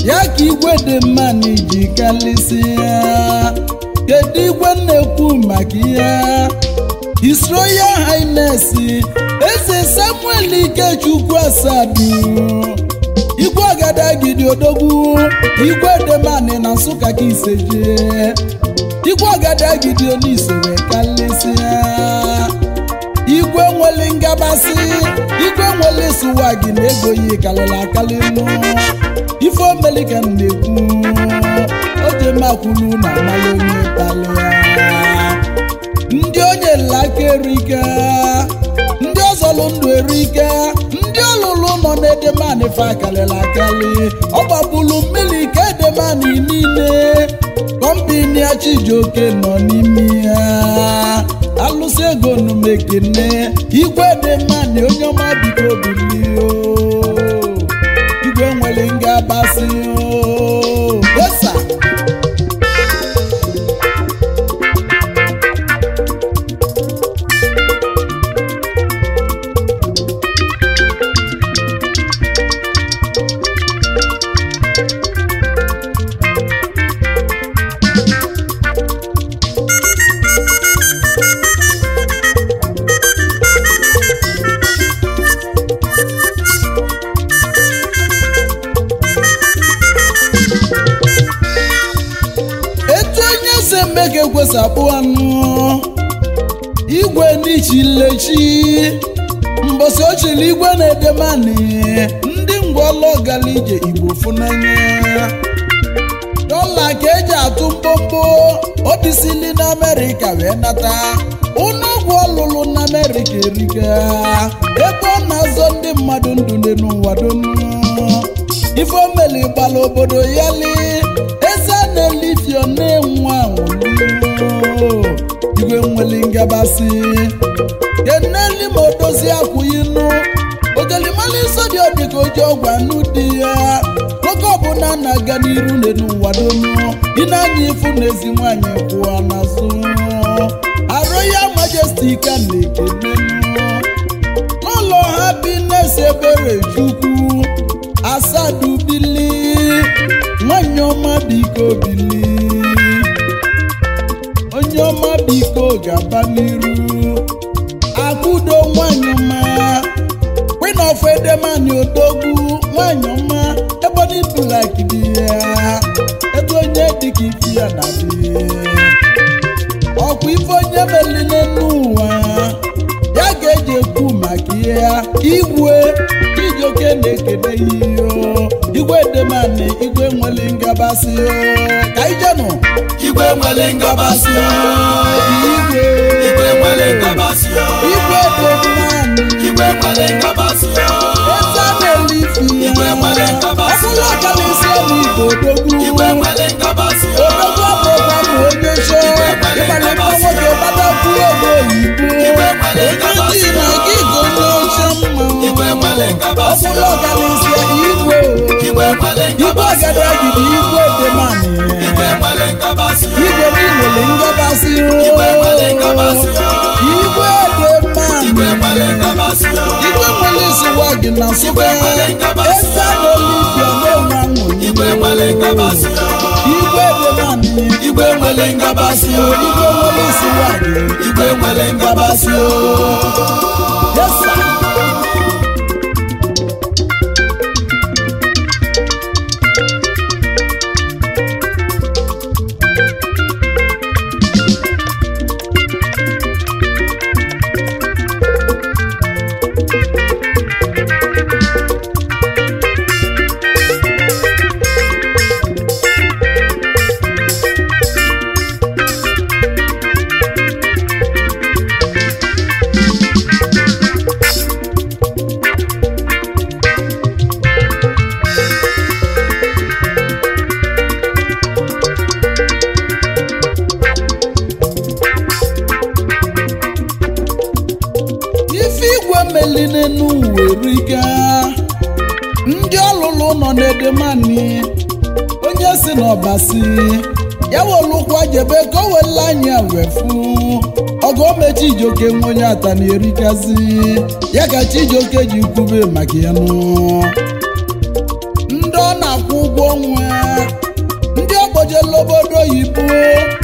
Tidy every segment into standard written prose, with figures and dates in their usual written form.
ya ka igwe dị mma na iji kalịsịa. Kedu igwe na-ekwu maka ya? His Royal Highness Eze Samuel Ikechukwu Asadu, Igwe Agadagidi Odogwu, Igwe Demani na Nsụka ka iseje, Igwe Agadagidi Onisere kalịsịa, Igwe nwere ngabasị, Igwe nwere suwagi na ego yi kalịla akalịnụ, ife omelika na-ekwu, ojemakwulu na amalị onye talịa. Ndị onye laka erika, ndị ọzọlụ ndụ erika, ndị ọlụlụ nọ n'Edemani fa kalịla akali, ọ gbapụlụ mmiri ka Edemani niile, kọmpini Chijioke nọ n'ime ya. Alụsị ego numekene, Igwe Edemani onye ọma biko bilio, Igwe nwere ngabasị o. Yesa. Egwesapụ anụ Igwe n'ichilechi mbosi ochili Igwe na Edemani ndị ngwọlọ gara ije Igbo funanya dọla ka eji atụ mbombo obisili na Amerịka wee nata ụnọgwụ ọlụlụ na Amerịka erika ebe ọ na-azọ ndị mmadụ ndụ n'ụwa donu ife omeli gbala obodo ya li eze na-elifio na-enwe anwụlụ Igwe nwere ngabasị keneli ma odozi akwụyinụ ogelimali iso dị ọdịka oji ọgwa n'ụdị ya oge ọbụla na-aga n'iru n'ụwa donu ịna-anya ifu n'ezi nwanyị kwụọ n'azụ Royal Majesty ka na-ekenenu n'ụlọ Happiness Ebere Chukwu Asadu bili nwanyị ọma biko bili onye ọma biko gaba n'iru Akudo nwanyị ọma Queen of Edemani Odogwu nwanyị ọma Ebony Black dị ya ebe onye dịka ifi ya na dị ọkwa ife onye meline n'ụwa ya ga-eji ekwu maka ya Igwe Chijioke na-ekene iyo Igwe Edemani Igwe nwere ngabasị ka ijenụ Igwe nwere ngabasị Igwe nwere ngabasị Igwe Edemani Igwe nwere ngabasị eze na-elifi Igwe nwere ngabasị ọbụla ọkalịsị n'Igbo Odogwu Igwe nwere ngabasị Odogwu abụrụkwa onye nche ịgbanye mkpa nwoke gbadakwu ego oyibo onye dị na gị gonye oche mma ọbụla ọkalịsị Igwe Agadagidi Igwe Edemani Igwe nwere ngabasị Igwe Edemani Igwe nwere suwagi na Nsụka eze n'Olivia na-enwe anwụ Igwe Edemani Igwe nwere ngabasị Igwe nwere suwagi Igwe nwere ngabasị Yesa. ndị ọlụlụ nọ n'Edemani onye si n'ọbasi ya wolukwa jebe ka o wele anya wefu ọgụ ome Chijioke nwe onye ata na erikazi ya ka Chijioke ji kwube maka ya nụ ndị ọ na-akwụ ụgwọ ọnwa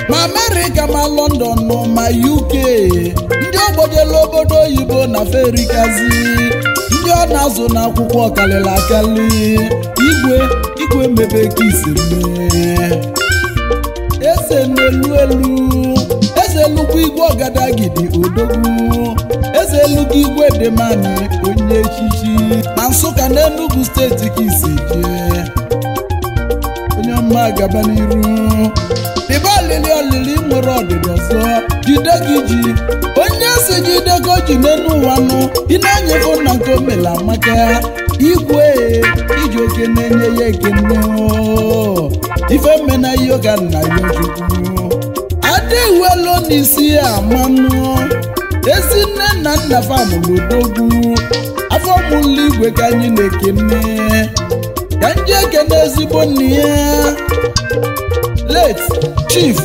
ma Amerịka ma London ma UK ndị ogbojela obodo oyibo na ferikazi ndị ọ na-azụ n'akwụkwọ kalịla akali igwe mebe ka isi mee eze n'elu elu eze elugwu igwe ọgadagidi odogwu eze elugwu igwe demani onye echichi na Nsụka na Enugu steeti ka isi jee onye ọma gaba n'iru dịba olili nwere ọdịdị ọzọ jide gị ji onye si jide ka o ji n'elu ụwa nụ ị na-anyefe na nke omela amaka igwe iji oke na-enye ya ekene ife mmena ihe ọga nna ya chukwu adịwelo n'isi ya amanụ ezi nne na nna famụlodogwu afọ mụlụ igwe ka anyị na-ekene ka ndị ekene ezigbo nne ya late Chief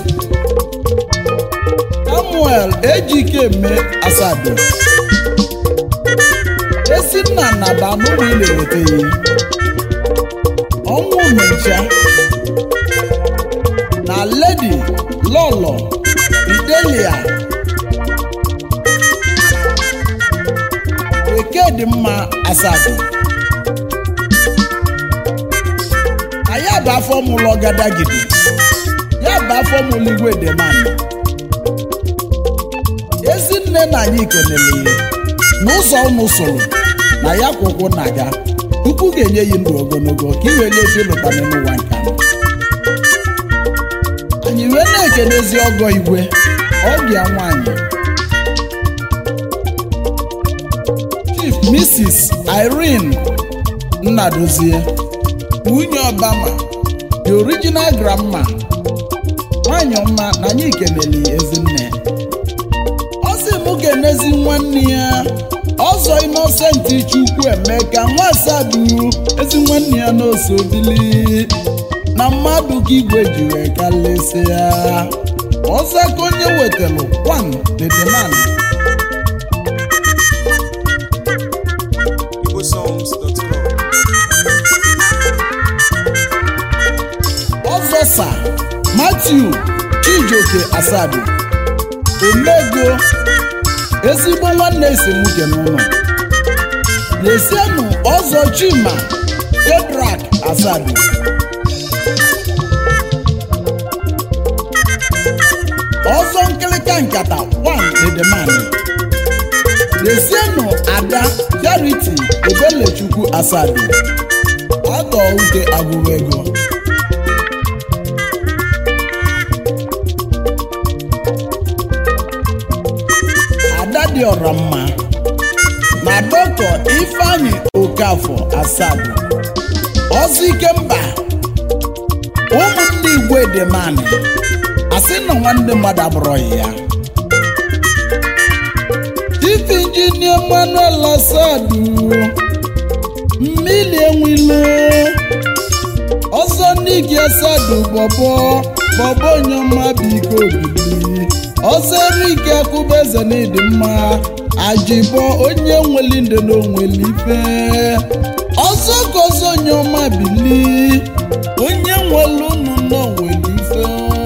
Samuel Ejikeme Asado esi nna na banụrụ na-eweteghị ọnwụ mencha na Lady Lolo Fidelia Ekedimma Asado aya bụ afọ mụlụ ọgadagidi ya bụ afọ mụlụ igwe demani ezi nne na anyị kelele n'ụzọ unu soro na ya kwụkwụ na ga tupu ga-enye ya ndụ ogologo ka i wee lefe lụtana n'ụwa nke anyị wee na-ekelezi ọgọ igwe ọbịa nwanyị Chief Mrs. Irene Nnadozie nwunye Obama the original grandma nwanyị ọma na anyị kelele ezinne ọ sị mụ ga-enezi nwanne ya ọzọ Innocent Chukwuemeka Nwasadụ ezi nwanne ya n'Osobili na mmadụ ka igwe ji wee kalịsịa ọzọ ka onye wetalụ Kwan Dedeman ọzọ Sa Matthew Chijioke Asado Omego ezigbo nwanne esemuke n'ụlọ na-esienụ ọzọ Chima Fedrak Asado ọzọ nkịlịka nkata Kwan Dedemani na-esienụ Ada Charity Ebelechukwu Asado ọdọ uke agụwego Ada dị ọra mma na Dr. Ifeanyi Okafọ Asado ọzọ Ikemba ụmụnne igwe demani asị na nwanne mmadụ abụrọghị ya Chief Engineer Manuel Asado mmili enwilo ọzọ Niki Asado bọbọ onyeọma biko obili ọzọ Erike Akụbeze na ịdị mma Ajibọ onye nweli nde na onweli ife ọzọ ka ọzọ onyeọma bili onye nwelu unu na onweli ife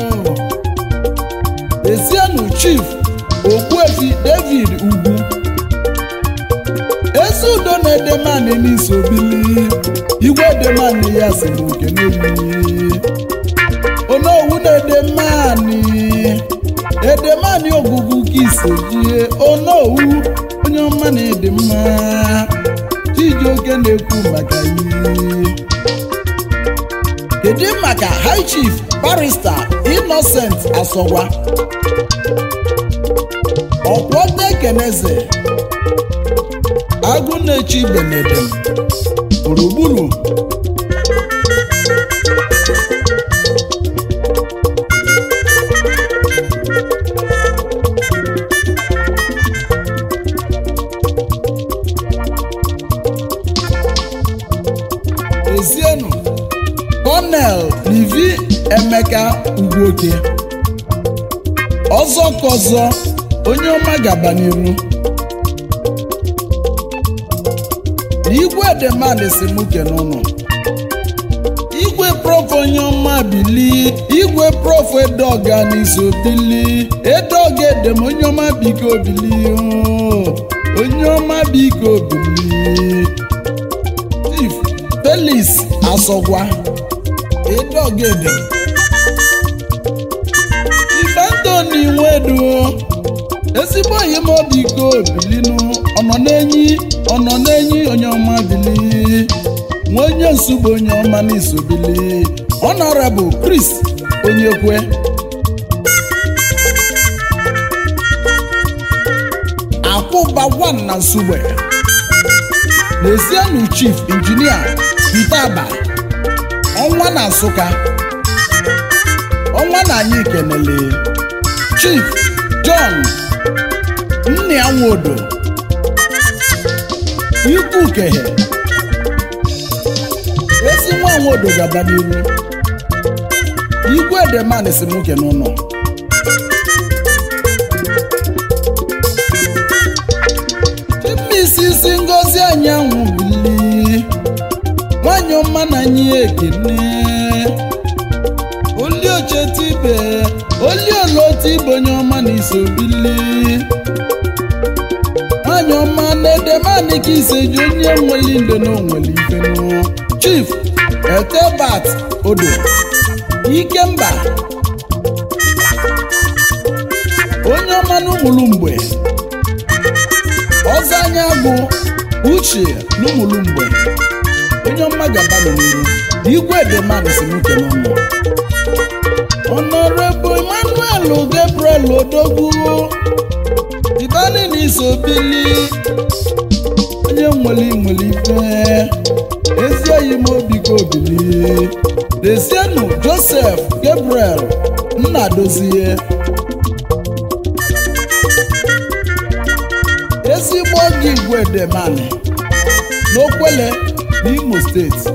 esienụ Chief Ogbuefi David Ugwu ezi udo na Edemani n'Isobili igwe Edemani ya si n'oke n'elu Onowu na Edemani ogwugwu ka isejie Onowu onye ọma na ịdị mma Chijioke na-ekwu maka ihe kedu maka High Chief Barrister Innocent Asọgwa Ọkwọta Ekeneze Agụ na-echi Benedem gburugburu ezienụ Colonel Livi Emeka Ugwoke ọzọ kọzọ onye ọma gaba n'iru igwe Edemani si muke n'ụlọ igwe prof onye ọma bili igwe prof Edoga n'iso bili Edoga edem onye ọma biko bili onye ọma biko bili Chief Felix Asogwa Edoga edem Ife Anthony Nwedu ezigbo onye ma biko bilinu ọnọ n'enyi onye ọma bili nwa onye nsugbo onye ọma n'iso bili Honorable Chris Onyekwe Akwụba 1 na Nsugbe N'ezienu Chief Engineer Peter Aba ọnwa na Nsụka ọnwa na anyị kenele Chief John Nnianwodo Ikwu Kehe ezi nwa Nwodo gaba n'iru Igwe Edemani si nwoke n'ụlọ Chimisisi Ngozi Anyanwụ bili nwanyị ọma na anyị ekene Oliochetibe Oliolotibe onye ọma na iso bili nwanyị ọma na Edemani ka iseji onye nwere ndo na onwere ifenu Chief Etebat Odo Ikemba onye ọma n'ụmụlụ mgbe ọzọ anya bụ Uche n'ụmụlụ mgbe onye ọma gaba n'iru Igwe Edemani si nwoke n'ọnụ Honorable Emmanuel Gabriel Odogwu Ibani n'iso bili onye nwere ife ezi oyi m obi ka obili Desienu Joseph Gabriel Nnadozie ezigbo oge Igwe Edemani n'Okwele n'Imo Steeti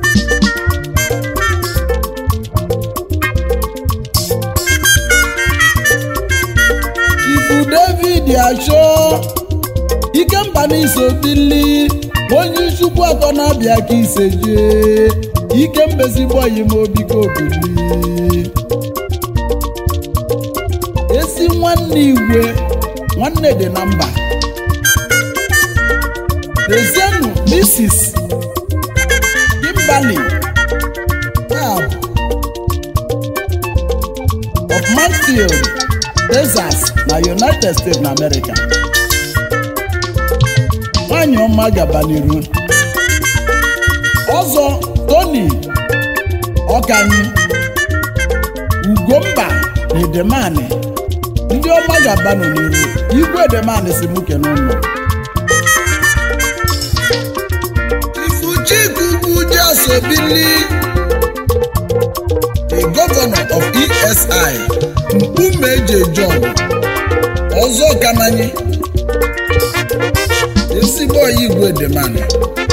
Ibu David Achọ Ikemba n'iso bili onye Chukwu atọ na-abịa ka iseje Ikemba ezigbo oyi m obi ka obili esi nwanne Igwe nwanne dị na mba Desienu Mrs. Kimberly Tab of Mansfield, Texas na United States na America nwanyị ọma gaba n'iru ọzọ Tony Ọkanyi Ugomba na Edemani ndị ọma gaba n'iru Igwe Edemani si nwoke n'ụlọ Ifuchukwu Jasobili the governor of ESI Mkpumeje John ọzọ Kananyi ezigbo oyi Igwe Edemani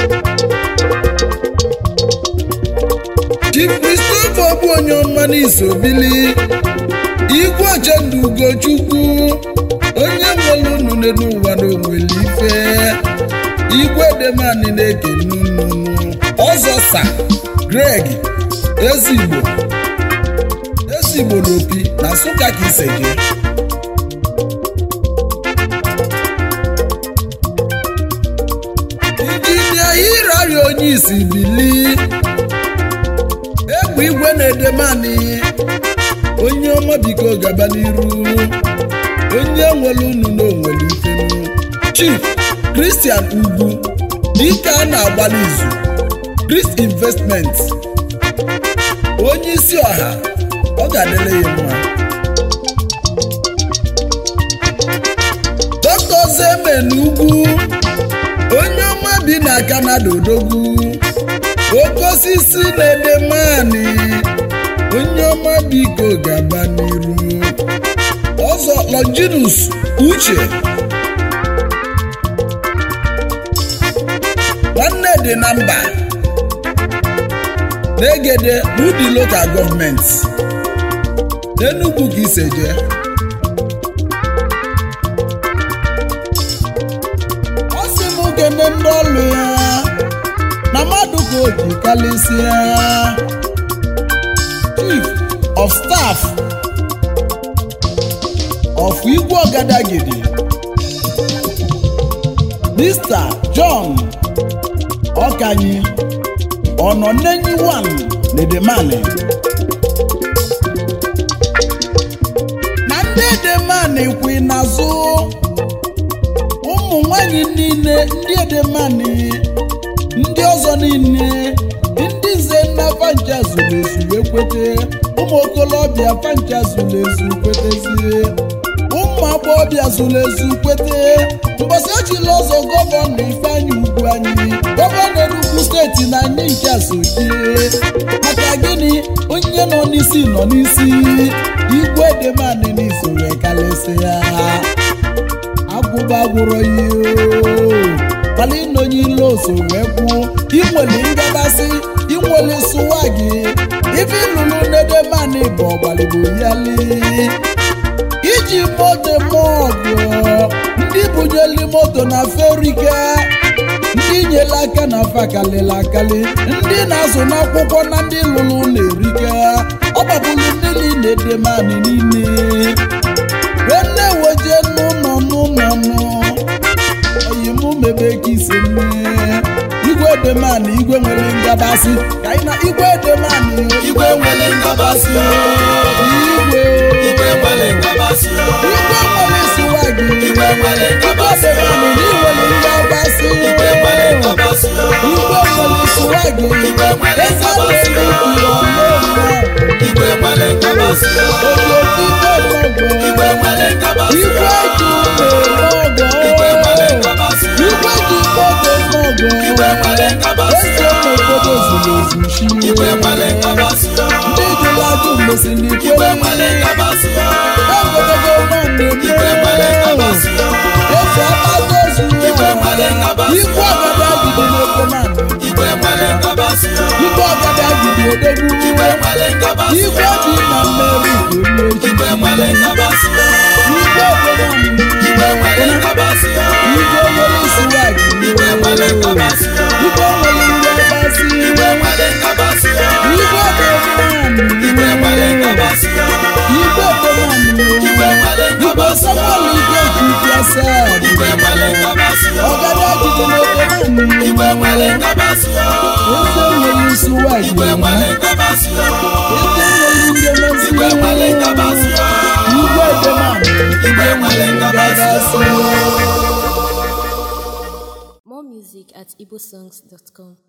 Chief Christopher bụ onye ọma n'iso bili Igwe Ochendu Ugochukwu onye nwere unu n'ụwa n'onwere ife Igwe Edemani na-ekene unu ọzọ Sa Greg Ezigbo n'Opi na Nsụka ka iseje Injinia Hirari onye isi bili Egwu Igwe na Edemani onye ọma biko gaba n'iru onye nwere unu n'onwere ifenu Chief Christian Ugwu dike a na-agbali izu Chris Investment onye isi ọha ọ ga-adịle ya mma Dr. Zemen Ugwu onye ọma bi na Canada Odogwu oke osisi na Edemani onye ọma biko gaba n'iru ọzọ Longinus Uche nwanne dị na mba n'Egede Udi Local Government n'Enugu ka iseje ọ sị m gene ndị ọlụ ya na mmadụ ka o ji kalịsịa Chief of Staff of Igwe Ogadagidi, Mr. John Okanyi Ononenyi One Nedemane. Na ndị Edemane kwi n'azụ ụmụ nwanyị niile ndị Edemane, ndị ọzọ niile, ndị nze nna fancha zuru ezu ekwete, ụmụ okolobịa fancha zuru ezu kwetezi, ụmụ agbọghọbịa zuru ezu kwete. Mbọsị echila ọzọ gọvanọ Ifeanyi Ugwuanyi, gọvanọ Enugu steeti na anyị nke Asoke. Maka gịnị? Onye nọ n'isi nọ n'isi. Igwe Edemane n'isoro kalịsịa. Agwụba gwụrụ ihe kpalị onye ilo osoro ekwu. Inwere ngabasị, inwere sụwa gị. Ife ịlụlụ n'Edemane bụ ọgbalịgbo yali. Iji moto ọgụ ndị bunyeli moto na ferika, ndị nyela aka na fakalịla akali, ndị na-azụ n'akwụkwọ na ndị lụrụ na-erika. Ọ gbapụrụ ndị niile Edemane niile wene weje n'ụlọ oyimu mebe ka isi nne. Igwe Edemane igwe nwere ngabasị ka anyị na Igwe Edemane Igwe nwere ngabasị Igwe nwere ngabasị swagi Igwe nwere ngabasị Edemane ngabasị Igwe nwere ngabasị swagi Igwe nwere ngabasị Igwe nwere ngabasị Igwe nwere ngabasị Igwe nwere ngabasị Igwe nwere ngabasị ndị jụladụ mesịrị Igwe nwere ngabasị Igwe nwere ngabasị eze akpagozu Igwe nwere ngabasị Igwe Ogadagidi n'Edemane, Igwe nwere ngabasị Igwe Ogadagidi Odogwu, Igwe nwere ngabasị Igwe dị na mmeri Igwe nwere ngabasị Igwe Edemane, Igwe nwere ngabasị Igwe nwere swagi, Igwe nwere ngabasị Igwe nwere ngabasị, Igwe nwere ngabasị Igwe Edemane, Igwe nwere ngabasị Igwe Edemane, Igwe nwere ngabasị Samuel Igwe Chikwasa, Igwe nwere ngabasị Ogadagidi n'Edemane, Igwe nwere ngabasị eze nwere swagi, Igwe nwere ngabasị eze nwere ngabasị, Igwe nwere ngabasị Igwe Edemane, Igwe nwere ngabasị. More music at igbosongs.com.